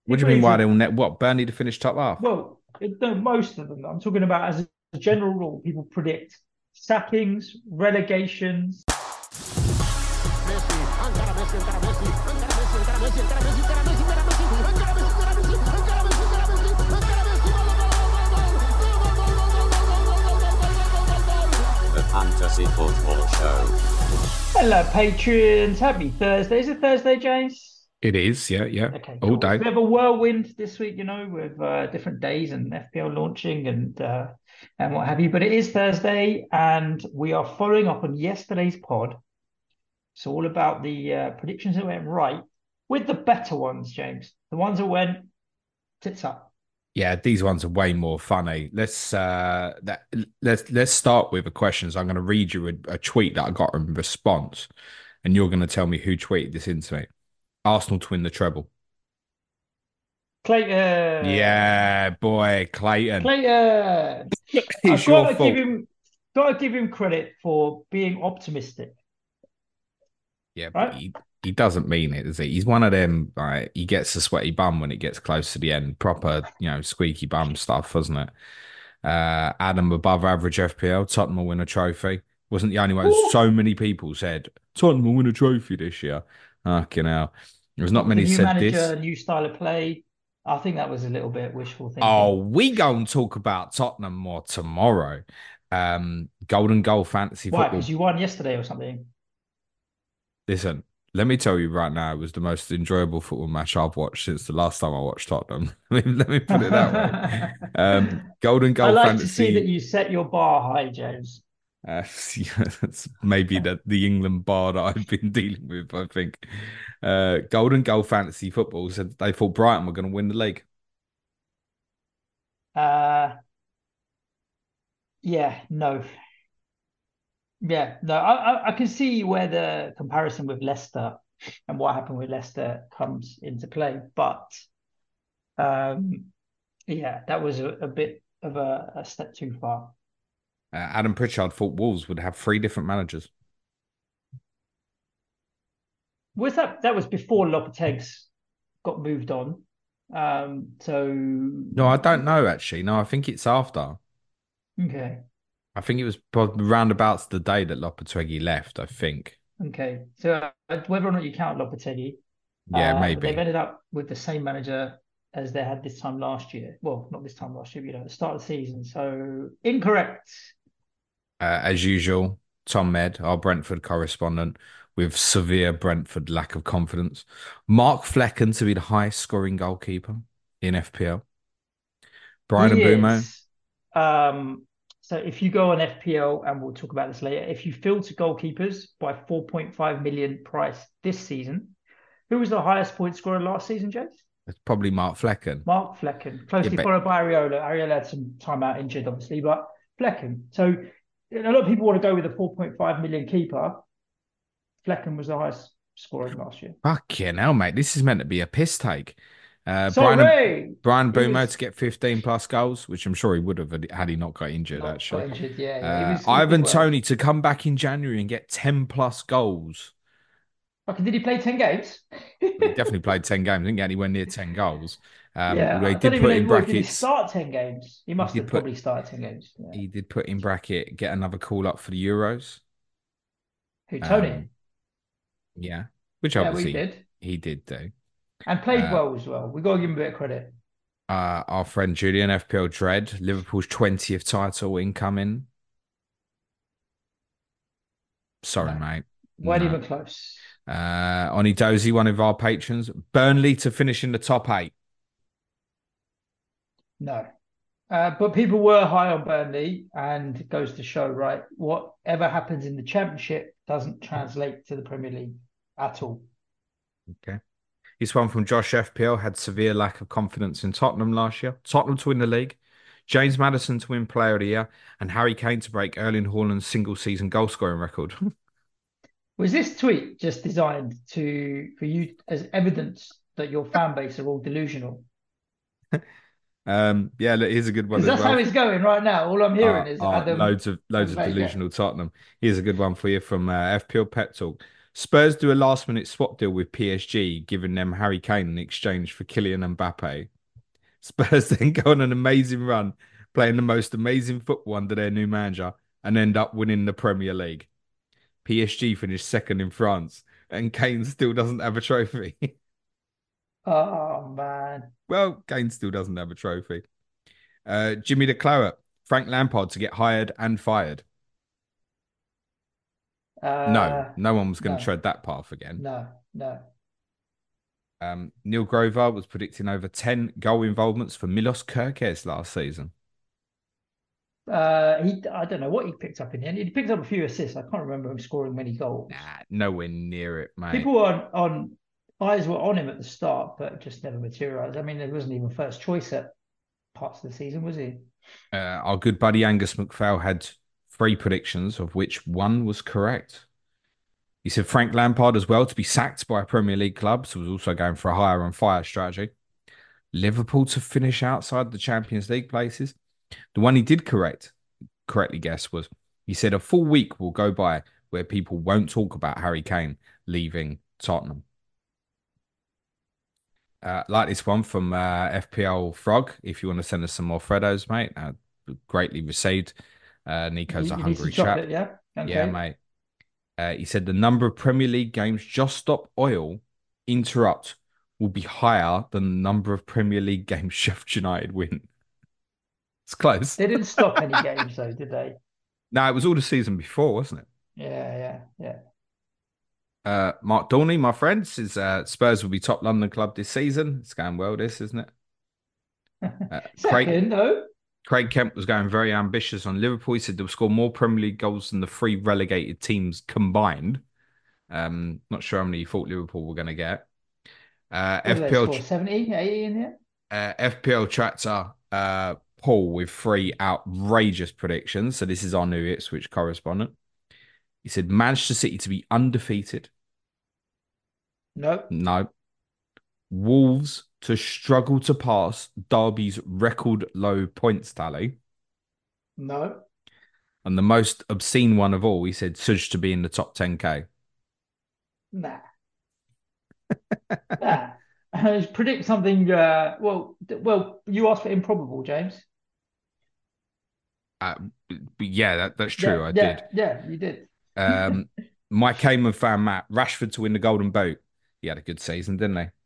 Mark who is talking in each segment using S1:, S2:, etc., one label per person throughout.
S1: What do you mean? Why they'll net what Burnley to finish top half?
S2: Well, no, most of them. I'm talking about as a general rule. People predict sackings, relegations.
S3: The Fantasy Football Show.
S2: Hello, patrons. Happy Thursday. Is it Thursday, James?
S1: It is, yeah, yeah,
S2: Okay,
S1: all
S2: cool. It's a
S1: day.
S2: bit of a whirlwind this week, with different days and FPL launching and what have you. But it is Thursday, and we are following up on yesterday's pod. It's all about the predictions that went right with the better ones, James. The ones that went tits up.
S1: Yeah, these ones are way more funny. Let's start with the questions. I'm going to read you a tweet that I got in response, and you're going to tell me who tweeted this into me. Arsenal to win the treble.
S2: Clayton,
S1: Yeah, boy, Clayton.
S2: Clayton. I've
S1: It's your
S2: got to give
S1: fault.
S2: him, credit for being optimistic,
S1: Yeah, but
S2: right?
S1: he doesn't mean it, does he? He's one of them, right? He gets a sweaty bum when it gets close to the end. Proper, squeaky bum stuff, wasn't it? Adam above average FPL. Tottenham will win a trophy. Wasn't the only one.
S2: Ooh.
S1: So many people said Tottenham will win a trophy this year. Fucking hell. There was not
S2: With the
S1: many
S2: new
S1: said this.
S2: manager, new style of play, I think that was a little bit wishful
S1: Oh,
S2: thinking.
S1: we go and talk about Tottenham more tomorrow. Golden goal fantasy
S2: Why?
S1: football.
S2: Because you won yesterday or something.
S1: Listen, let me tell you right now, it was the most enjoyable football match I've watched since the last time I watched Tottenham. Let me put it that way. Golden
S2: I
S1: goal
S2: like to see that
S1: fantasy.
S2: you set your bar high, James.
S1: Yeah, that's maybe the England bar that I've been dealing with, I think. Golden goal fantasy football said they thought Brighton were going to win the league.
S2: Uh, yeah, no. Yeah, no, I can see where the comparison with Leicester and what happened with Leicester comes into play. But um, yeah, that was a bit of a step too far.
S1: Adam Pritchard thought Wolves would have three different managers.
S2: Was that was before Lopeteg's got moved on? So
S1: No, I don't know actually. No, I think it's after.
S2: okay,
S1: I think it was probably roundabouts the day that Lopetegui left, I think.
S2: okay. So whether or not you count Lopetegui,
S1: Yeah,
S2: but they've
S1: maybe.
S2: ended up with the same manager as they had this time last year. Well, not this time last year, at the start of the season. So incorrect.
S1: As usual, Tom Med, our Brentford correspondent, with severe Brentford lack of confidence. Mark Flecken to be the highest scoring goalkeeper in FPL. Brian
S2: He
S1: Mbumo.
S2: is. Um, so if you go on FPL, and we'll talk about this later, if you filter goalkeepers by 4.5 million price this season, who was the highest point scorer last season, James?
S1: It's probably Mark Flecken.
S2: Mark Flecken,
S1: Yeah,
S2: closely
S1: but
S2: followed by Ariola. Ariola had some time out injured, obviously, but Flecken. So a lot of people want to go with the 4.5 million keeper. Flecken was the highest scorer last year.
S1: fucking hell, mate. This is meant to be a piss take. Uh, Brian
S2: Sorry,
S1: Brian
S2: he
S1: Bumo to
S2: was.
S1: get 15 plus goals, which I'm sure he would have had he not got injured,
S2: Not got
S1: actually.
S2: injured. Yeah, yeah. He did
S1: Ivan
S2: well.
S1: Toney to come back in January and get 10 plus goals.
S2: Okay, did he play 10 games?
S1: He definitely played 10 games, didn't get anywhere near 10 goals.
S2: Yeah,
S1: Although he
S2: I don't
S1: did
S2: even
S1: put
S2: know.
S1: in
S2: Well, did he
S1: brackets,
S2: start 10 games? He
S1: he
S2: must
S1: did
S2: have
S1: put
S2: probably started 10 games. Yeah.
S1: he did put in bracket, get another call up for the Euros.
S2: Who, Tony?
S1: Um, yeah, which
S2: Yeah, we
S1: obviously
S2: did.
S1: he did do.
S2: And played
S1: Uh,
S2: well as well. We got to give him a bit of credit.
S1: our friend Julian FPL Dread, Liverpool's 20th title incoming. Sorry,
S2: No,
S1: mate.
S2: weren't
S1: No.
S2: even close.
S1: Oni Dozy, one of our patrons. Burnley to finish in the top eight.
S2: No. But people were high on Burnley, and it goes to show, right? Whatever happens in the Championship doesn't translate to the Premier League at all.
S1: Okay. This one from Josh FPL had severe lack of confidence in Tottenham last year. Tottenham to win the league, James Maddison to win Player of the Year, and Harry Kane to break Erling Haaland's single season goal scoring record.
S2: Was this tweet just designed for you as evidence that your fan base are all delusional?
S1: Yeah, look, here's a good one
S2: Because
S1: as
S2: that's how
S1: well.
S2: it's going right now. All I'm hearing is Adam
S1: Loads of
S2: and Vega.
S1: delusional Tottenham. Here's a good one for you from FPL Pep Talk. Spurs do a last-minute swap deal with PSG, giving them Harry Kane in exchange for Kylian Mbappe. Spurs then go on an amazing run, playing the most amazing football under their new manager, and end up winning the Premier League. PSG finished second in France, and Kane still doesn't have a trophy.
S2: Oh man.
S1: Well, Kane still doesn't have a trophy. Jimmy the Claret, Frank Lampard to get hired and fired. No,
S2: Uh,
S1: no one was going to
S2: no,
S1: tread that path again.
S2: no.
S1: Neil Grover was predicting over 10 goal involvements for Milos Kerkez last season.
S2: I don't know what he picked up in the end. He picked up a few assists. I can't remember him scoring many goals.
S1: Nah, nowhere near it, mate.
S2: People on eyes were on him at the start, but just never materialised. I mean, it wasn't even first choice at parts of the season, was he?
S1: Our good buddy Angus McPhail had 3 predictions, of which one was correct. He said Frank Lampard as well to be sacked by a Premier League club, so was also going for a hire and fire strategy. Liverpool to finish outside the Champions League places. The one he did correctly guess was he said a full week will go by where people won't talk about Harry Kane leaving Tottenham. Like this one from FPL Frog. If you want to send us some more Freddos, mate, greatly received. Nico's a
S2: You need some
S1: hungry chap.
S2: chocolate, yeah? Okay.
S1: Yeah, mate. He said the number of Premier League games just stop oil interrupt will be higher than the number of Premier League games Sheffield United win. It's close.
S2: They didn't stop any games though, did they?
S1: No, it was all the season before, wasn't it?
S2: Yeah.
S1: Mark Dorney, my friend, says Spurs will be top London club this season. It's going well, this, isn't it?
S2: Second, though.
S1: Craig Kemp was going very ambitious on Liverpool. He said they'll score more Premier League goals than the 3 relegated teams combined. Not sure how many you thought Liverpool were going to get.
S2: What did they score? 70, 80 in here?
S1: FPL Tractor Paul with 3 outrageous predictions. So this is our new Ipswich correspondent. He said Manchester City to be undefeated. No. Wolves to struggle to pass Derby's record low points tally.
S2: No.
S1: And the most obscene one of all, he said Suj to be in the top 10K.
S2: Nah. Predict something. Well, you asked for improbable, James.
S1: Yeah, that's true. I did.
S2: Yeah, you did.
S1: Mike Heyman fan Matt Rashford to win the Golden Boot. He had a good season, didn't he?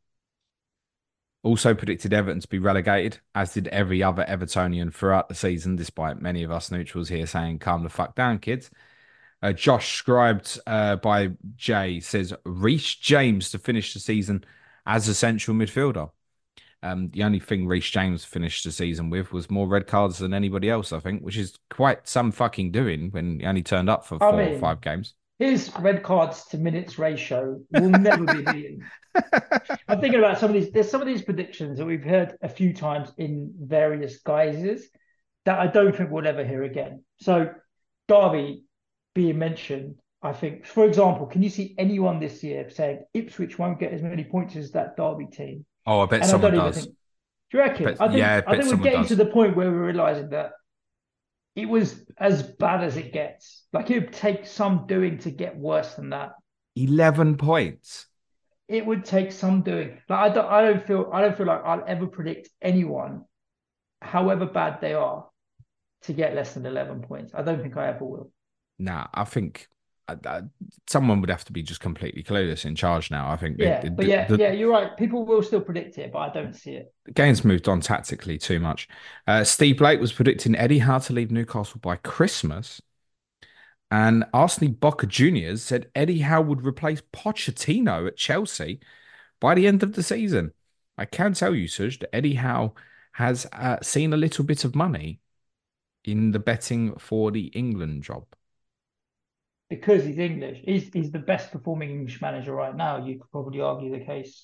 S1: Also predicted Everton to be relegated, as did every other Evertonian throughout the season, despite many of us neutrals here saying, calm the fuck down, kids. Josh, scribed by Jay, says Reece James to finish the season as a central midfielder. The only thing Reece James finished the season with was more red cards than anybody else, I think, which is quite some fucking doing when he only turned up for 4 or 5 games.
S2: His red cards to minutes ratio will never be beaten. I'm thinking about some of these. There's some of these predictions that we've heard a few times in various guises that I don't think we'll ever hear again. So Derby being mentioned, I think, for example, can you see anyone this year saying Ipswich won't get as many points as that Derby team?
S1: Oh, I bet someone does.
S2: Do you reckon? I think we're getting to the point where we're realizing that it was as bad as it gets. Like it would take some doing to get worse than that.
S1: 11 points.
S2: It would take some doing. Like I don't feel like I'll ever predict anyone, however bad they are, to get less than 11 points. I don't think I ever will.
S1: Nah, I think someone would have to be just completely clueless in charge now. I think.
S2: Yeah, you're right. People will still predict it, but I don't see it.
S1: The game's moved on tactically too much. Steve Blake was predicting Eddie Howe to leave Newcastle by Christmas. And Arsene Boca Juniors said Eddie Howe would replace Pochettino at Chelsea by the end of the season. I can tell you, Suj, that Eddie Howe has seen a little bit of money in the betting for the England job.
S2: Because he's English. He's the best performing English manager right now. You could probably argue the case.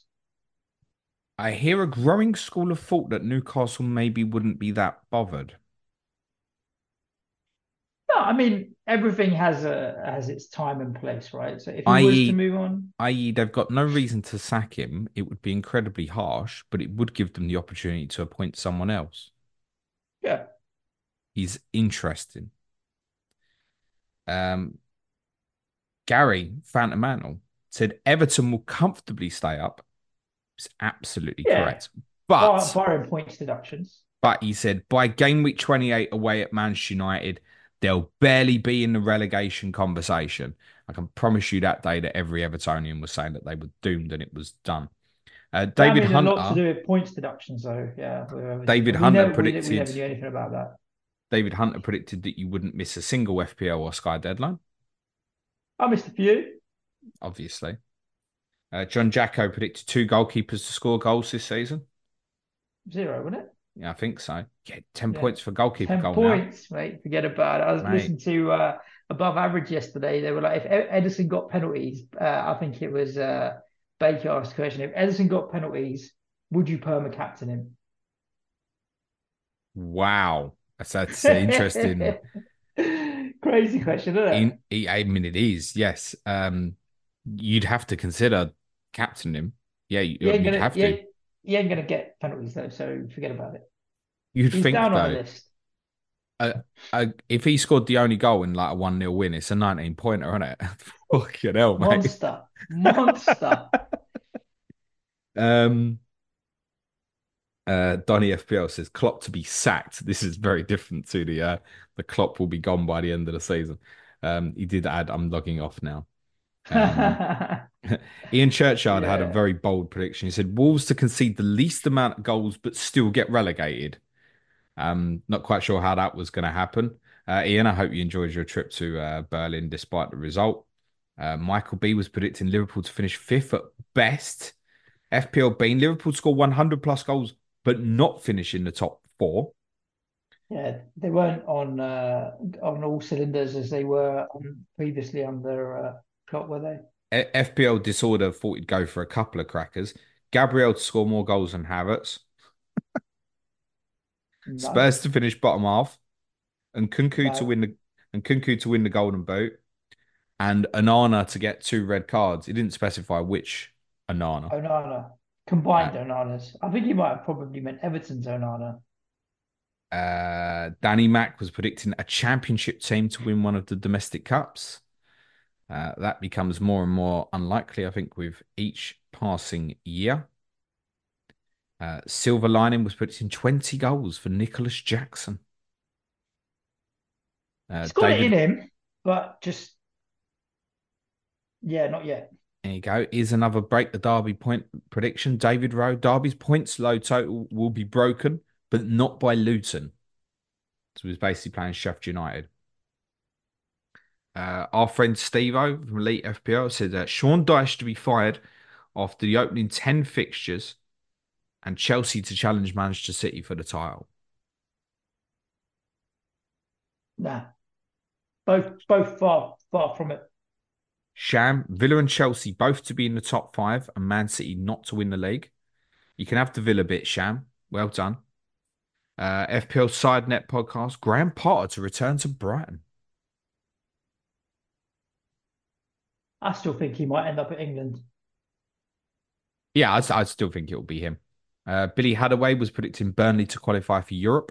S1: I hear a growing school of thought that Newcastle maybe wouldn't be that bothered.
S2: No, I mean everything has its time and place, right? So if he was to move on,
S1: i.e., they've got no reason to sack him. It would be incredibly harsh, but it would give them the opportunity to appoint someone else.
S2: Yeah,
S1: he's interesting. Gary Phantom Mantle said Everton will comfortably stay up. It's absolutely
S2: Yeah,
S1: correct. But
S2: barring points deductions.
S1: he said by game week 28 away at Manchester United, they'll barely be in the relegation conversation. I can promise you that day that every Evertonian was saying that they were doomed and it was done.
S2: That
S1: David
S2: means a lot to
S1: Hunter.
S2: do with points deductions, though. Yeah,
S1: David
S2: we
S1: Hunter
S2: never we never
S1: predicted.
S2: knew anything about that.
S1: David Hunter predicted that you wouldn't miss a single FPL or Sky deadline.
S2: I missed a few.
S1: Obviously, John Jacko predicted 2 goalkeepers to score goals this season.
S2: 0, wasn't it?
S1: Yeah, I think so. Yeah, 10
S2: Yeah.
S1: points for goalkeeper
S2: 10
S1: goal
S2: points, mate. Forget about it. I was
S1: now, mate.
S2: listening to Above Average yesterday. They were like, if Edison got penalties, I think it was Baker asked the question, if Edison got penalties, would you perma captain him?
S1: Wow, that's interesting.
S2: Crazy question, isn't it?
S1: I mean, it is. Yes. You'd have to consider captaining him. Yeah, you'd have to.
S2: He ain't gonna get penalties though, so forget about it.
S1: You'd
S2: He's
S1: think
S2: down on the
S1: though,
S2: list.
S1: if he scored the only goal in like a 1-0 win, it's a 19-pointer, isn't it? Fucking hell, mate.
S2: Monster.
S1: Donny FPL says Klopp to be sacked. This is very different to the Klopp will be gone by the end of the season. He did add, I'm logging off now. Ian Churchyard had a very bold prediction. He said Wolves to concede the least amount of goals but still get relegated. Not quite sure how that was going to happen. Ian, I hope you enjoyed your trip to Berlin despite the result. Michael B was predicting Liverpool to finish 5th at best. FPL Bean, Liverpool score 100 plus goals but not finish in the top 4.
S2: Yeah, they weren't on all cylinders as they were previously under Klopp, were they?
S1: FPL Disorder thought he'd go for a couple of crackers. Gabriel to score more goals than Havertz.
S2: No.
S1: Spurs to finish bottom half, and Kunku
S2: No.
S1: to win the Golden Boot, and Onana to get 2 red cards. He didn't specify which Onana.
S2: Onana. Combined Onanas. I think he might have probably meant Everton's Onana.
S1: Danny Mack was predicting a championship team to win one of the domestic cups. That becomes more and more unlikely, I think, with each passing year. Silver Lining was predicting 20 goals for Nicholas Jackson.
S2: He's got it in him, but just not yet.
S1: There you go. Is another break the Derby point prediction. David Rowe, Derby's points low total will be broken, but not by Luton. So he's basically playing Sheffield United. Our friend Steve-O from Elite FPL said that Sean Dyche to be fired after the opening 10 fixtures and Chelsea to challenge Manchester City for the title.
S2: Nah. Both far from it.
S1: Sham, Villa and Chelsea both to be in the top 5 and Man City not to win the league. You can have the Villa bit, Sham. Well done. FPL SideNet podcast, Graham Potter to return to Brighton.
S2: I still think he might end up at England.
S1: Yeah, I still think it'll be him. Billy Hadaway was predicting Burnley to qualify for Europe.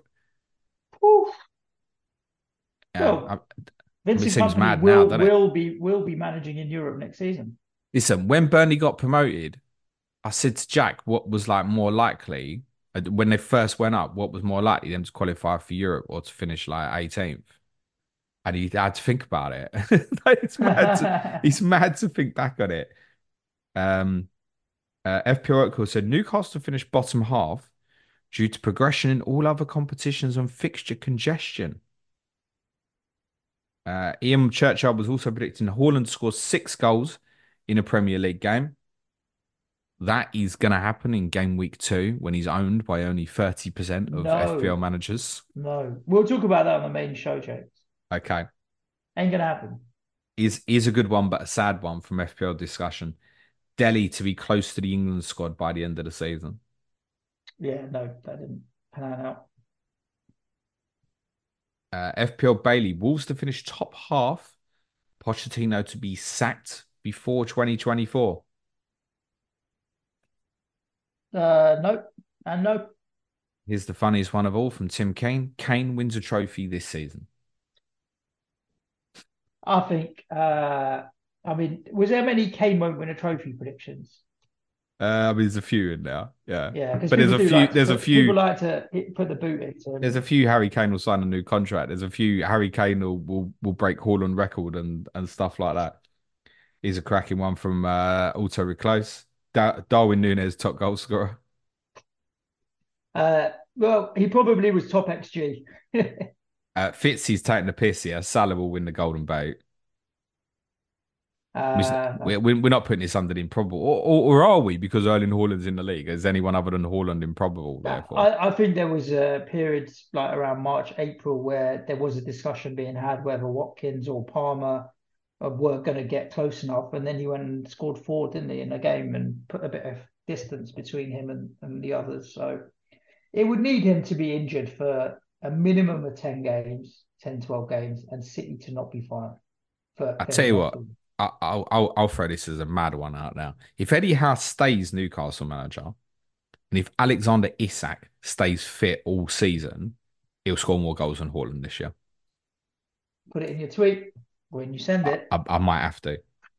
S2: Well, Vincent
S1: seems
S2: Kompany
S1: mad now, doesn't it?
S2: will be managing in Europe next season.
S1: Listen, when Burnley got promoted, I said to Jack, what was like more likely when they first went up? What was more likely, them to qualify for Europe or to finish like 18th? And he had to think about it. He's mad to think back on it. FPL Oracle said Newcastle finished bottom half due to progression in all other competitions and fixture congestion. Ian Churchill was also predicting Haaland scores 6 goals in a Premier League game. That is going to happen in game week 2 when he's owned by only 30% of FPL managers.
S2: No, we'll talk about that on the main show, James.
S1: Okay.
S2: Ain't going to happen.
S1: Is a good one, but a sad one from FPL discussion. Delhi to be close to the England squad by the end of the season.
S2: Yeah, no, that didn't pan out.
S1: FPL Bailey, Wolves to finish top half, Pochettino to be sacked before 2024.
S2: Nope, and nope.
S1: Here's the funniest one of all from Tim Kane. Kane wins a trophy this season.
S2: I think I mean, was there many Kane won't win a trophy predictions?
S1: I mean, there's a few in there, yeah,
S2: Yeah, because
S1: but there's
S2: people
S1: a
S2: do
S1: few.
S2: like to
S1: There's a
S2: put people
S1: few.
S2: like to put the boot into
S1: There's
S2: him.
S1: a few Harry Kane will sign a new contract. There's a few Harry Kane will break Haaland record and stuff like that. He's a cracking one from Auto Reclose. Darwin Núñez, top goal scorer.
S2: Well, he probably was top XG.
S1: Fitzy's taking the piss here. Salah will win the Golden Boot.
S2: No.
S1: We're not putting this under the improbable, or are we? Because Erling Haaland's in the league. Is anyone other than Haaland improbable? Therefore,
S2: I think there was a period like around March, April where there was a discussion being had whether Watkins or Palmer were going to get close enough, and then he went and scored four, didn't he, in a game and put a bit of distance between him and the others. So it would need him to be injured for a minimum of 10 games, 10, 12 games, and City to not be fine
S1: I
S2: for
S1: tell
S2: him
S1: you
S2: not
S1: what,
S2: to.
S1: I'll throw this as a mad one out now. If Eddie Howe stays Newcastle manager, and if Alexander Isak stays fit all season, he'll score more goals than Haaland this year.
S2: Put it in your tweet when you send it.
S1: I might have to.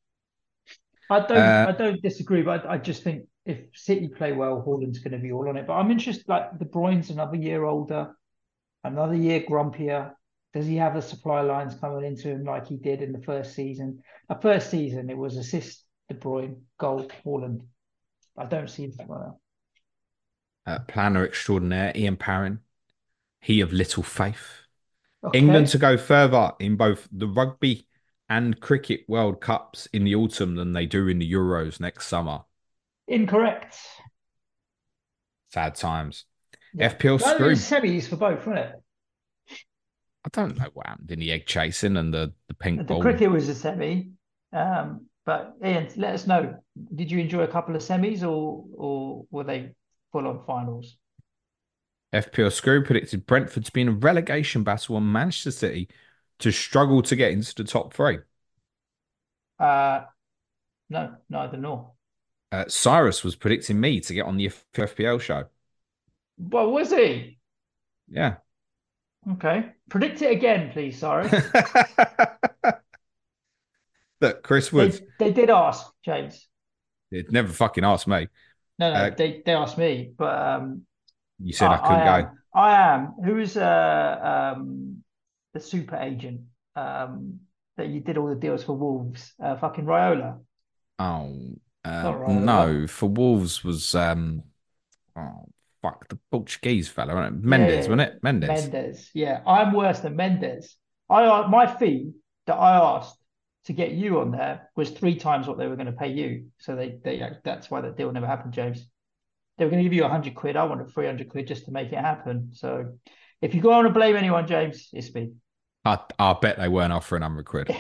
S2: I don't disagree, but I just think if City play well, Haaland's going to be all on it. But I'm interested, like De Bruyne's another year older, another year grumpier. Does he have the supply lines coming into him like he did in the first season? The first season, it was assist De Bruyne, goal Haaland. I don't see that right now.
S1: Planner extraordinaire, Ian Parrin. He of little faith. England
S2: Okay,
S1: to go further in both the rugby and cricket World Cups in the autumn than they do in the Euros next summer.
S2: incorrect.
S1: Sad times.
S2: Yeah,
S1: FPL
S2: that was
S1: screw.
S2: semis for both, wasn't it?
S1: I don't know what happened in the egg chasing and the pink
S2: The
S1: ball.
S2: cricket was a semi. But Ian, let us know. Did you enjoy a couple of semis or were they full on finals?
S1: FPL screw predicted Brentford to be in a relegation battle on Manchester City to struggle to get into the top three.
S2: Uh, no, neither nor.
S1: Cyrus was predicting me to get on the FPL show.
S2: Well, was he?
S1: Yeah.
S2: Okay. Predict it again, please, Cyrus.
S1: Look, Chris Woods,
S2: They did ask, James.
S1: it never fucking asked me.
S2: No,
S1: Uh,
S2: they asked me, but
S1: you said I couldn't go.
S2: I am. Who is the super agent that you did all the deals for Wolves? Fucking Raiola.
S1: Oh,
S2: Not Raiola.
S1: no. For Wolves was oh fuck the Portuguese fella, wasn't it?
S2: Yeah,
S1: Mendes,
S2: yeah,
S1: wasn't
S2: yeah.
S1: it? Mendes.
S2: Mendes. Yeah, I'm worse than Mendes. My fee that I asked to get you on there was three times what they were going to pay you. So that's why that deal never happened, James. They were going to give you 100 quid. I wanted 300 quid just to make it happen. So if you go on to blame anyone, James, it's me.
S1: I bet they weren't offering 100 quid.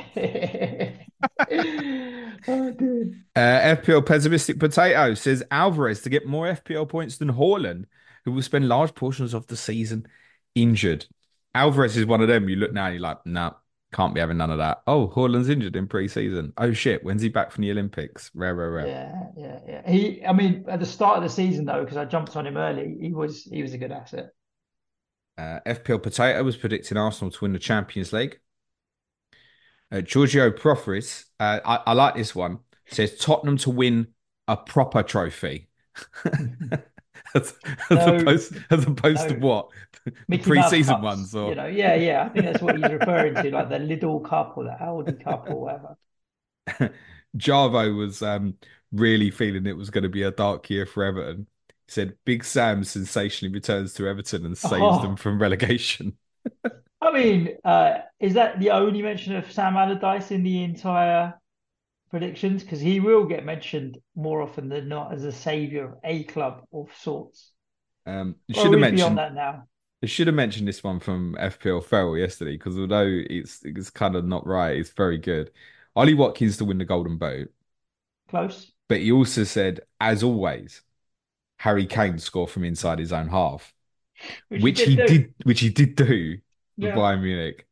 S2: Oh, dude.
S1: FPL pessimistic potato says Alvarez to get more FPL points than Haaland, who will spend large portions of the season injured. Alvarez is one of them. You look now, and you're like, nah, can't be having none of that. Oh, Haaland's injured in pre-season. Oh shit, when's he back from the Olympics? Rare.
S2: Yeah. I mean, at the start of the season though, because I jumped on him early, he was a good asset.
S1: FPL potato was predicting Arsenal to win the Champions League. Giorgio Proferis, I like this one, says Tottenham to win a proper trophy. as,
S2: No,
S1: as opposed to
S2: no,
S1: what? The
S2: Mickey Mouse
S1: pre-season
S2: cups.
S1: ones or
S2: Yeah. I think that's what he's referring to, like the Lidl Cup or the Aldi Cup or whatever.
S1: Jarvo was really feeling it was going to be a dark year for Everton. He said Big Sam sensationally returns to Everton and saves them
S2: Oh,
S1: from relegation.
S2: I mean, is that the only mention of Sam Allardyce in the entire predictions? Because he will get mentioned more often than not as a savior of a club of sorts.
S1: You
S2: Or
S1: should
S2: are
S1: have
S2: we beyond
S1: mentioned
S2: that now?
S1: I should have mentioned this one from FPL Feral yesterday because although it's kind of not right, it's very good. Ollie Watkins to win the Golden Boot,
S2: Close.
S1: but he also said, as always, Harry Kane score from inside his own half,
S2: Which he did do.
S1: which he did do for
S2: Yeah.
S1: Bayern Munich.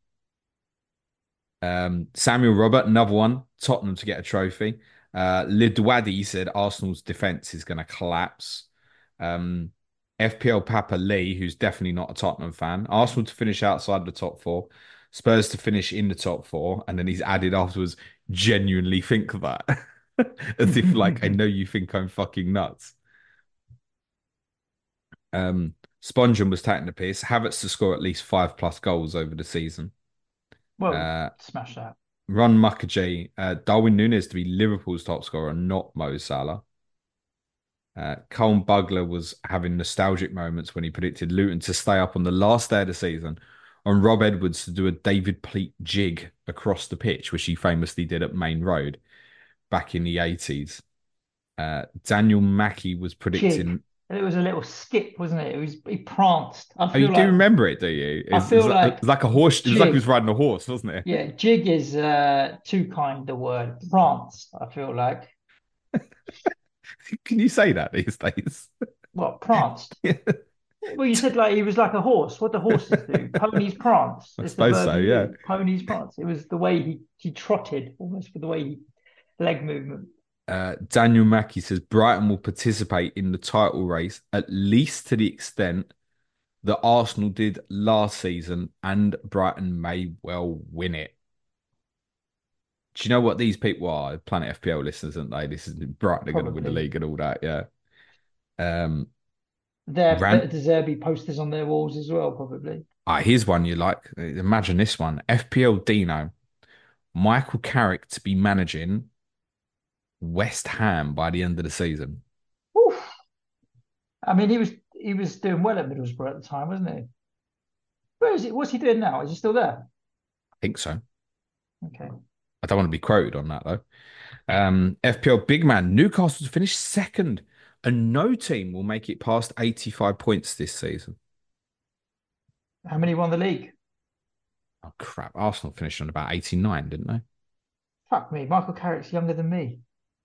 S1: Samuel Robert, another one, Tottenham to get a trophy. Lidwadi said Arsenal's defense is going to collapse. Um, FPL Papa Lee, who's definitely not a Tottenham fan, Arsenal to finish outside the top four. Spurs to finish in the top four, and then he's added afterwards, genuinely think that. As if like I know you think I'm fucking nuts. Spongin was taking the piss. Havertz to score at least 5+ goals over the season.
S2: Well,
S1: Uh,
S2: smash that.
S1: Ron Mukherjee, Darwin Núñez to be Liverpool's top scorer, not Mo Salah. Colin Bugler was having nostalgic moments when he predicted Luton to stay up on the last day of the season, and Rob Edwards to do a David Pleat jig across the pitch, which he famously did at Main Road back in the 80s. Daniel Mackey was
S2: Jig.
S1: predicting.
S2: It was a little skip, wasn't it? He pranced.
S1: Oh, you do remember it, do you?
S2: I feel like
S1: It's like a horse. It was like he was
S2: jig.
S1: riding a horse, wasn't it?
S2: Yeah, jig is too kind a word. Prance, I feel like.
S1: Can you say that these days?
S2: What, pranced?
S1: Yeah.
S2: Well, you said like he was like a horse. What do horses do? Ponies prance.
S1: I
S2: It's the
S1: suppose
S2: verb
S1: so,
S2: you
S1: yeah.
S2: use. Ponies prance. It was the way he trotted, almost with the way he leg movement.
S1: Daniel Mackey says Brighton will participate in the title race at least to the extent that Arsenal did last season, and Brighton may well win it. Do you know what these people are? Planet FPL listeners, aren't they? This is Brighton are going to win the
S2: Probably.
S1: league and all that, yeah. Um,
S2: They have
S1: Rand,
S2: De Zerbi posters on their walls as well, probably.
S1: here's one you like. Imagine this one: FPL Dino, Michael Carrick to be managing West Ham by the end of the season.
S2: Oof. I mean, he was doing well at Middlesbrough at the time, wasn't he? Where is it? What's he doing now? Is he still there?
S1: I think so.
S2: Okay.
S1: I don't want to be quoted on that though. FPL big man, Newcastle to finish second, and no team will make it past 85 points this season.
S2: How many won the league?
S1: Oh crap! Arsenal finished on about 89, didn't they?
S2: Fuck me. Michael Carrick's younger than me.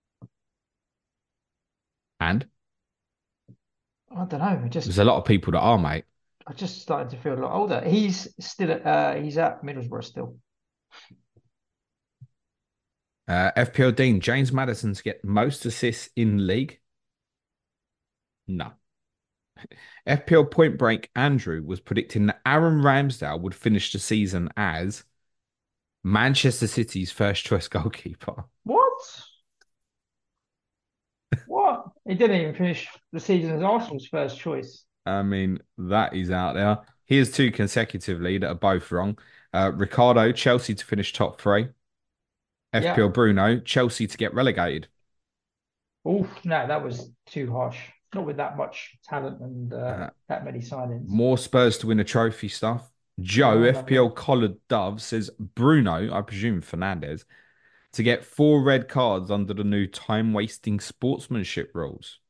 S1: And
S2: I don't know.
S1: there's a lot of people that are, mate.
S2: I just started to feel a lot older. He's still he's at Middlesbrough still.
S1: FPL Dean, James Maddison to get most assists in league. No. FPL Point Break Andrew was predicting that Aaron Ramsdale would finish the season as Manchester City's first choice goalkeeper.
S2: What? What? He didn't even finish the season as Arsenal's first choice.
S1: I mean, that is out there. Here's two consecutively that are both wrong. Ricardo, Chelsea to finish top three.
S2: Yeah.
S1: FPL Bruno, Chelsea to get relegated.
S2: Oh no, that was too harsh. Not with that much talent and that many signings.
S1: More Spurs to win a trophy stuff. Joe,
S2: Oh,
S1: FPL
S2: lovely.
S1: Collared Dove, says Bruno, I presume Fernandez, to get 4 red cards under the new time-wasting sportsmanship rules.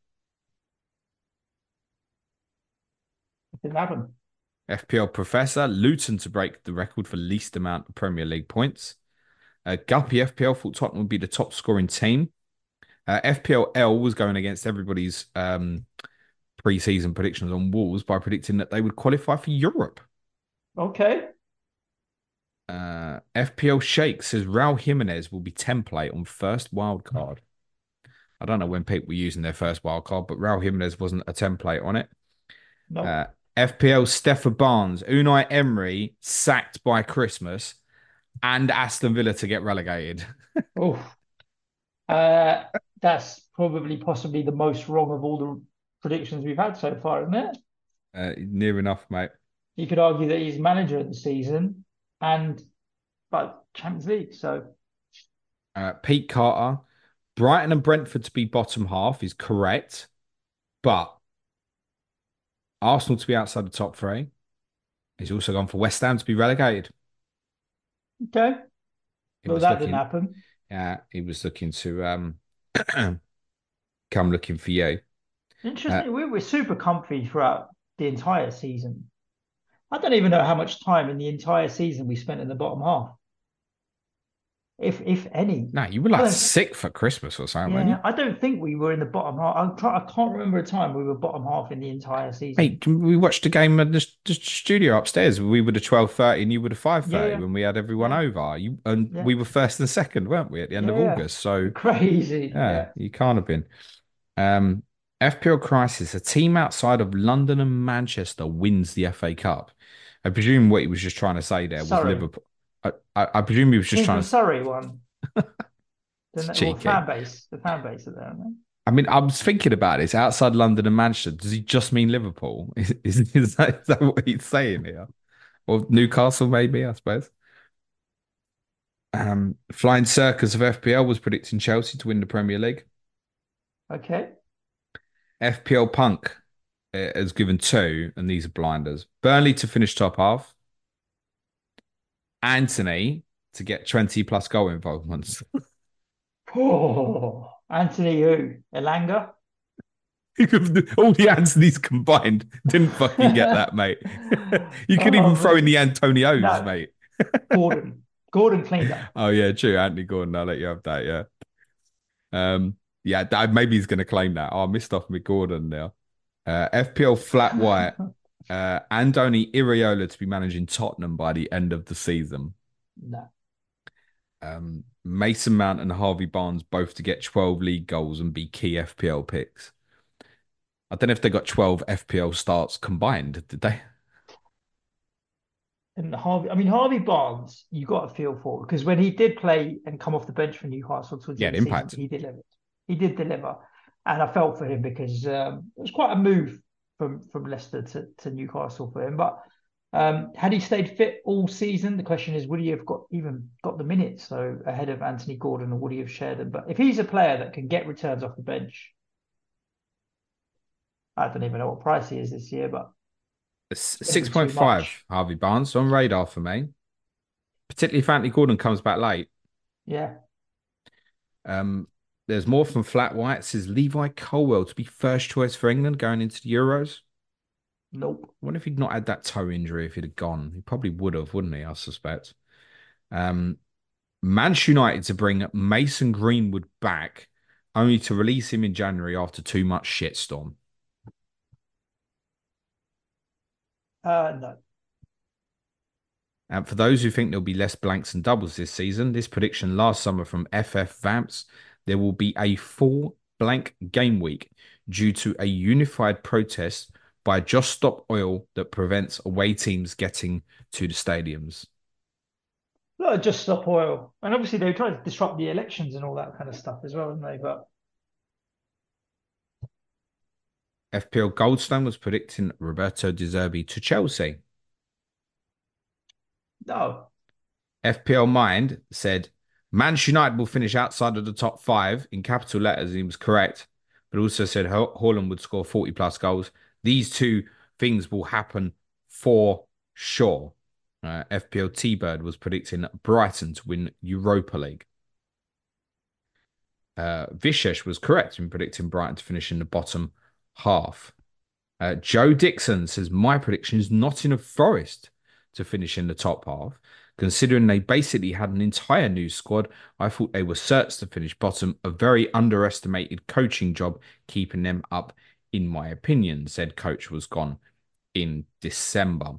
S2: Didn't happen.
S1: FPL Professor, Luton to break the record for least amount of Premier League points. Guppy FPL thought Tottenham would be the top scoring team. FPL L was going against everybody's pre-season predictions on Wolves by predicting that they would qualify for Europe.
S2: Okay.
S1: FPL Shake says Raul Jimenez will be template on first wild card. I don't know when people were using their first wild card, but Raul Jimenez wasn't a template on it.
S2: No.
S1: FPL Stefan Barnes, Unai Emery sacked by Christmas, and Aston Villa to get relegated.
S2: Oh. That's probably possibly the most wrong of all the predictions we've had so far, isn't it?
S1: Near enough, mate.
S2: You could argue that he's manager of the season and but Champions League. So
S1: Pete Carter, Brighton and Brentford to be bottom half is correct, but Arsenal to be outside the top three. He's also gone for West Ham to be relegated.
S2: okay.
S1: He
S2: Well,
S1: was
S2: that didn't
S1: looking,
S2: happen.
S1: yeah, he was looking to come looking for you. Uh,
S2: Interesting. We're super comfy throughout the entire season. I don't even know how much time in the entire season we spent in the bottom half, if any.
S1: no, you were
S2: I
S1: like
S2: don't.
S1: sick for Christmas or something, weren't
S2: Yeah,
S1: you?
S2: I don't think we were in the bottom half. I can't remember a time we were bottom half in the entire season.
S1: Mate, we watched the game at the studio upstairs. We were the 12:30 and you were the 5:30
S2: Yeah,
S1: when we had everyone
S2: yeah,
S1: over. And
S2: yeah,
S1: we were first and second, weren't we, at the end
S2: yeah,
S1: of
S2: yeah.
S1: August? So
S2: Crazy.
S1: yeah,
S2: Yeah.
S1: you can't have been. Um, FPL Crisis, a team outside of London and Manchester wins the FA Cup. I presume what he was just trying to say there was
S2: Sorry.
S1: Liverpool. I presume he was
S2: You
S1: just
S2: mean
S1: trying
S2: from
S1: to.
S2: Surrey one?
S1: It's
S2: Well,
S1: cheeky.
S2: the fan base are there, aren't
S1: I mean, I was thinking about this outside London and Manchester. Does he just mean Liverpool? Is that what he's saying here? Or Newcastle, maybe, I suppose. Flying Circus of FPL was predicting Chelsea to win the Premier League.
S2: they? Okay.
S1: FPL Punk has given two, and these are blinders. Burnley to finish top half. Anthony to get 20 plus goal involvements.
S2: Oh, Anthony who? Elanga?
S1: All the Anthony's combined didn't fucking get that, mate. You could even
S2: Oh,
S1: throw in
S2: mate.
S1: the Antonios,
S2: No,
S1: mate.
S2: Gordon. Gordon cleaned up.
S1: Oh yeah, true. Anthony Gordon, I'll let you have that. Yeah. Yeah, maybe he's going to claim that. Oh, I missed off with Gordon now. FPL flat white. Andoni Iraola to be managing Tottenham by the end of the season.
S2: No.
S1: Mason Mount and Harvey Barnes both to get 12 league goals and be key FPL picks. I don't know if they got 12 FPL starts combined, did they?
S2: And Harvey Barnes, you got a feel for because when he did play and come off the bench for Newcastle towards the
S1: Yeah,
S2: end
S1: the
S2: of the season,
S1: impact.
S2: he delivered. He did deliver, and I felt for him because it was quite a move from Leicester to Newcastle for him. But had he stayed fit all season, the question is, would he have even got the minutes so ahead of Anthony Gordon, or would he have shared them? But if he's a player that can get returns off the bench, I don't even know what price he is this year, but it's going to be too
S1: 6.5
S2: much.
S1: Harvey Barnes on radar for me, particularly if Anthony Gordon comes back late.
S2: Yeah,
S1: Um, there's more from Flat White. It says Levi Colwell to be first choice for England going into the Euros.
S2: nope.
S1: I wonder if he'd not had that toe injury if he'd have gone. He probably would have, wouldn't he? I suspect. Um, Manchester United to bring Mason Greenwood back, only to release him in January after too much shitstorm.
S2: No.
S1: And for those who think there'll be less blanks and doubles this season, this prediction last summer from FF Vamps, there will be a full blank game week due to a unified protest by Just Stop Oil that prevents away teams getting to the stadiums.
S2: No, just stop oil. And obviously they try to disrupt the elections and all that kind of stuff as well, didn't they? But
S1: FPL Goldstone was predicting Roberto De Zerbi to Chelsea.
S2: no.
S1: FPL Mind said Manchester United will finish outside of the top five in capital letters. He was correct, but also said Haaland would score 40 plus goals. These two things will happen for sure. FPL T Bird was predicting Brighton to win Europa League. Vishesh was correct in predicting Brighton to finish in the bottom half. Joe Dixon says my prediction is Nottingham Forest to finish in the top half. Considering they basically had an entire new squad, I thought they were certs to finish bottom. A very underestimated coaching job keeping them up, in my opinion. Said coach was gone in December.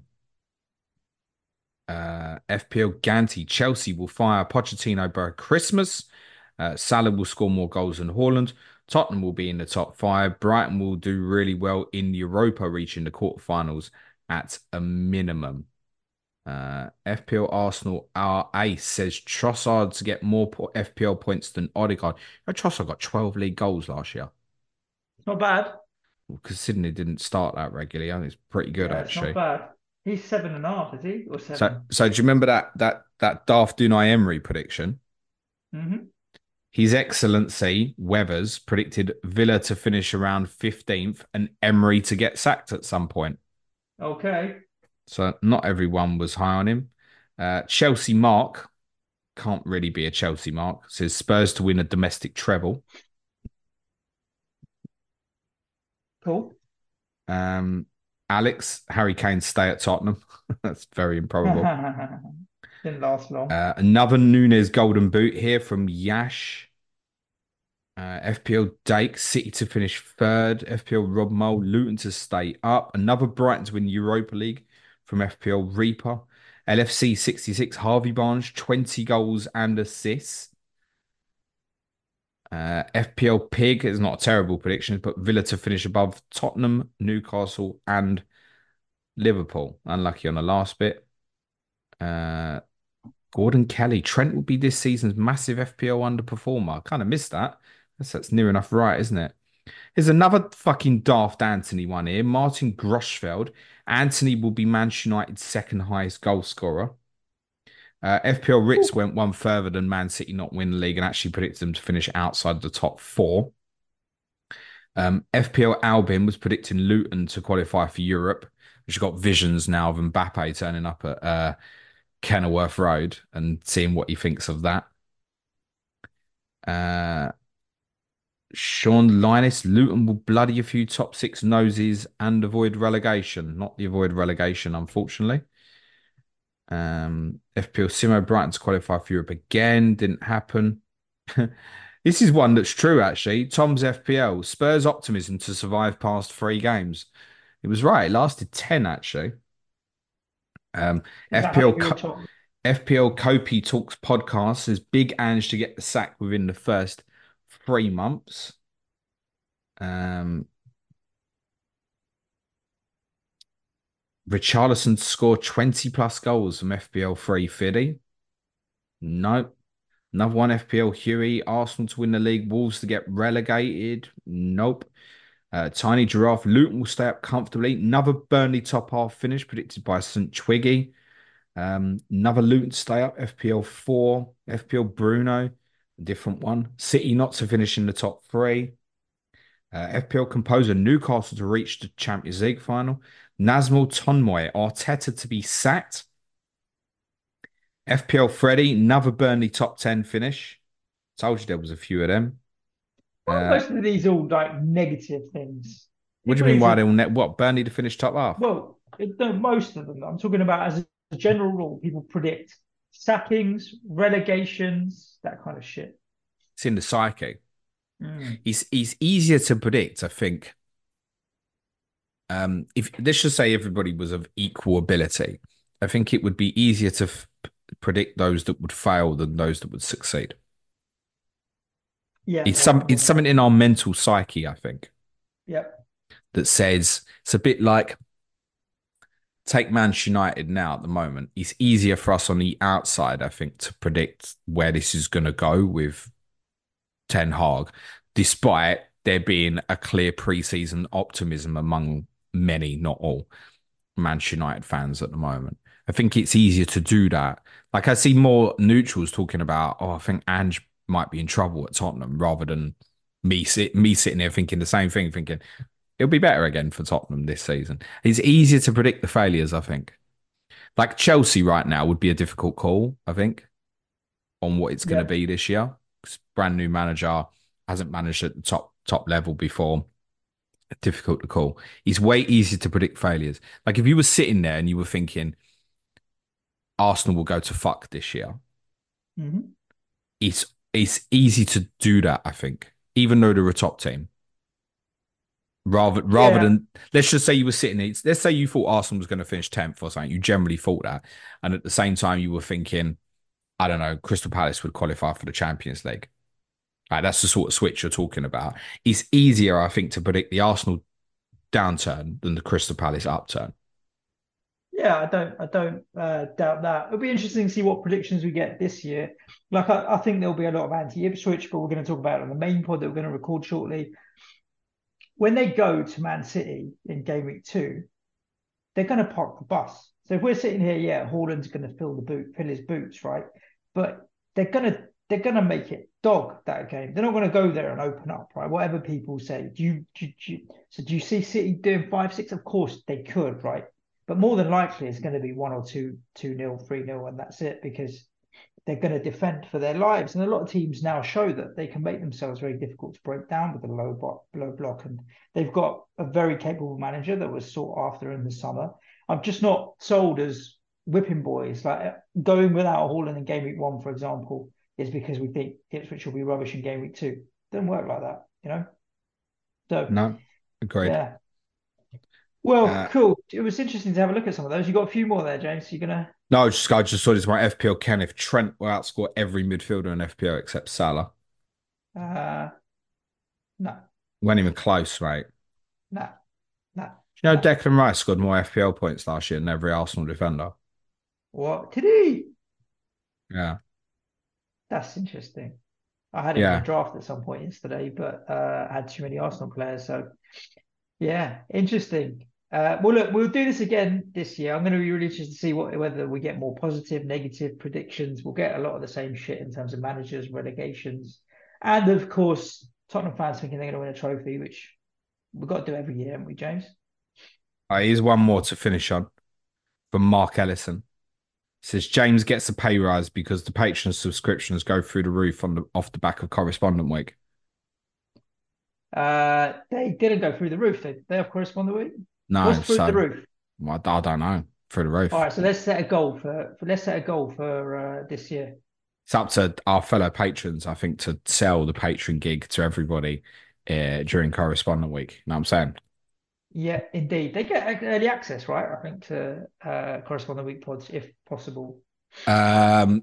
S1: FPL Ganti, Chelsea will fire Pochettino by Christmas. Salah will score more goals than Haaland. Tottenham will be in the top five. Brighton will do really well in Europa, reaching the quarterfinals at a minimum. FPL Arsenal, our ace, says Trossard to get more FPL points than Odegaard. Trossard got 12 league goals last year.
S2: It's not bad.
S1: Considering he didn't start that regularly, I think it's pretty good
S2: Yeah, it's not
S1: actually.
S2: bad. He's 7.5, is he? Or
S1: So,
S2: seven?
S1: so do you remember that Daft Dunai Emery prediction?
S2: Mm-hmm.
S1: His Excellency Weathers predicted Villa to finish around 15th and Emery to get sacked at some point.
S2: Okay.
S1: So not everyone was high on him. Chelsea Mark can't really be a Chelsea Mark. Says Spurs to win a domestic treble.
S2: Cool.
S1: Alex, Harry Kane stay at Tottenham. That's very improbable.
S2: Didn't last long.
S1: Another Nunes golden boot here from Yash. FPL Dake, City to finish third. FPL Rob Mole, Luton to stay up. Another Brighton to win Europa League from FPL Reaper. LFC 66, Harvey Barnes, 20 goals and assists. FPL Pig is not a terrible prediction, but Villa to finish above Tottenham, Newcastle, and Liverpool. Unlucky on the last bit. Gordon Kelly. Trent will be this season's massive FPL underperformer. I kind of missed that. That's near enough right, isn't it? Here's another fucking daft Anthony one here. Martin Groschfeld. Anthony will be Manchester United's second highest goal scorer. FPL Ritz went one further than Man City not win the league and actually predicted them to finish outside the top four. FPL Albin was predicting Luton to qualify for Europe, which got visions now of Mbappe turning up at Kenilworth Road and seeing what he thinks of that. Sean Linus, Luton will bloody a few top six noses and avoid relegation. Not the avoid relegation, unfortunately. FPL Simo Brighton to qualify for Europe again. Didn't happen. This is one that's true, actually. Tom's FPL. Spurs optimism to survive past 3 games. It was right. It lasted 10, actually. FPL Kopi Talks podcast says Big Ange to get the sack within the first 3 months. Richarlison to score 20 plus goals from FPL 3 Fiddy. Nope. Another one, FPL Huey. Arsenal to win the league. Wolves to get relegated. Nope. Tiny Giraffe. Luton will stay up comfortably. Another Burnley top half finish predicted by St. Twiggy. Another Luton to stay up. FPL 4. FPL Bruno. A different one. City not to finish in the top 3. FPL Composer. Newcastle to reach the Champions League final. Nazmul Tonmoy. Arteta to be sacked. FPL Freddy, another Burnley top 10 finish. Told you there was a few of them.
S2: Most of these all like negative things.
S1: What do you mean why they'll what Burnley to finish top half?
S2: Well, no, most of them. I'm talking about as a general rule, people predict sackings, relegations, that kind of shit.
S1: It's in the psyche. It's easier to predict, I think. If let's just say everybody was of equal ability, I think it would be easier to predict those that would fail than those that would succeed.
S2: Yeah,
S1: it's something in our mental psyche, I think.
S2: Yep.
S1: That says it's a bit like take Manchester United now at the moment. It's easier for us on the outside, I think, to predict where this is going to go with Ten Hag, despite there being a clear pre-season optimism among many, not all, Manchester United fans at the moment. I think it's easier to do that. Like I see more neutrals talking about, I think Ange might be in trouble at Tottenham, rather than me sitting there thinking the same thing, thinking it'll be better again for Tottenham this season. It's easier to predict the failures, I think. Like Chelsea right now would be a difficult call, I think, on what it's going to be this year. Brand new manager, hasn't managed at the top level before. Difficult to call. It's way easier to predict failures. Like if you were sitting there and you were thinking Arsenal will go to fuck this year, it's easy to do that, I think, even though they're a top team. Rather than, let's just say you were sitting there, let's say you thought Arsenal was going to finish 10th or something. You generally thought that. And at the same time, you were thinking, I don't know, Crystal Palace would qualify for the Champions League. Right, that's the sort of switch you're talking about. It's easier, I think, to predict the Arsenal downturn than the Crystal Palace upturn.
S2: Yeah, I don't doubt that. It'll be interesting to see what predictions we get this year. Like, I think there'll be a lot of anti-Ipswich, but we're going to talk about it on the main pod that we're going to record shortly. When they go to Man City in game week 2, they're going to park the bus. So if we're sitting here, Haaland's going to fill his boots, right? But they're going to make it dog that game. They're not going to go there and open up, right? Whatever people say. Do you see City doing 5-6? Of course they could, right? But more than likely it's going to be 1 or 2-0, 3-0, and that's it, because they're going to defend for their lives. And a lot of teams now show that they can make themselves very difficult to break down with a low block. And they've got a very capable manager that was sought after in the summer. I'm just not sold as whipping boys. Like going without Haaland in game week 1, for example, is because we think Ipswich will be rubbish in game week 2. Doesn't work like that, you know? So
S1: no, agreed.
S2: Yeah. Well, cool. It was interesting to have a look at some of those. You got a few more there, James. You're gonna
S1: No, I just saw this my FPL Ken. If Trent will outscore every midfielder in FPL except Salah.
S2: No.
S1: Weren't even close, mate.
S2: No.
S1: You know, Declan Rice scored more FPL points last year than every Arsenal defender.
S2: What? Did he?
S1: Yeah.
S2: That's interesting. I had him in a
S1: Yeah.
S2: draft at some point yesterday, but I had too many Arsenal players. So yeah, interesting. Well, look, we'll do this again this year. I'm going to be really interested to see whether we get more positive, negative predictions. We'll get a lot of the same shit in terms of managers, relegations, and of course, Tottenham fans thinking they're going to win a trophy, which we've got to do every year, haven't we, James?
S1: Here's one more to finish on from Mark Ellison. Says James gets a pay rise because the patron subscriptions go through the roof off the back of correspondent week.
S2: They didn't go through the roof. They have correspondent week.
S1: No,
S2: What's through the
S1: so
S2: roof?
S1: well, I don't know. Through the roof.
S2: All right, so let's set a goal for this year.
S1: It's up to our fellow patrons, I think, to sell the patron gig to everybody during correspondent week. You know what I'm saying?
S2: Yeah, indeed. They get early access, right? I think to correspondent week pods if possible.
S1: Um,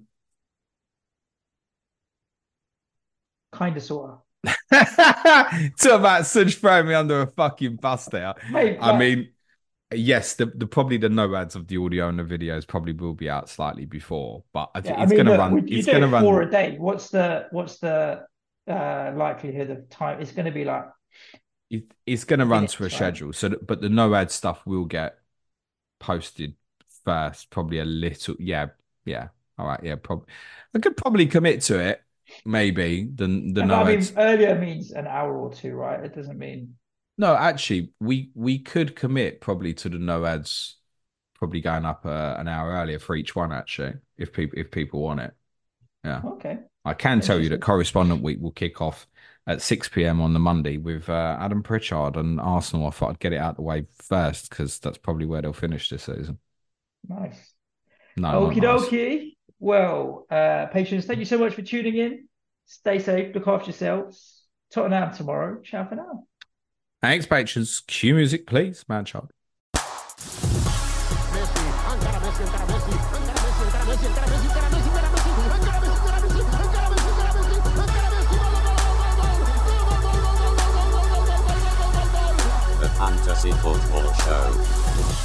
S2: Kind of, sort of.
S1: Talk about Such throwing me under a fucking bus there.
S2: Hey,
S1: I mean, yes, the probably the no ads of the audio and the videos probably will be out slightly before, but I think
S2: yeah,
S1: it's going to
S2: look,
S1: run.
S2: you
S1: It's
S2: do
S1: going to
S2: it 4
S1: run.
S2: a day. What's the likelihood of time? It's going to be like
S1: It's going to run to a
S2: minutes, right?
S1: schedule. So, but the no ad stuff will get posted first. Probably a little. Yeah, yeah. All right. Yeah. Probably. I could probably commit to it. Maybe the
S2: And
S1: no
S2: I mean,
S1: ads.
S2: earlier means an hour or two, right? It doesn't mean.
S1: No, actually, we could commit probably to the no ads. Probably going up an hour earlier for each one. Actually, if people want it. Yeah.
S2: Okay.
S1: I can tell you that
S2: Interesting.
S1: correspondent week will kick off at 6 p.m. on the Monday with Adam Pritchard and Arsenal. I thought I'd get it out of the way first because that's probably where they'll finish this season.
S2: Nice.
S1: No, not
S2: Okie
S1: nice.
S2: dokie. Well, patrons, thank you so much for tuning in. Stay safe, look after yourselves. Tottenham tomorrow. Ciao for now.
S1: Thanks, patrons. Cue music, please, man child.
S3: The Fantasy Football Show.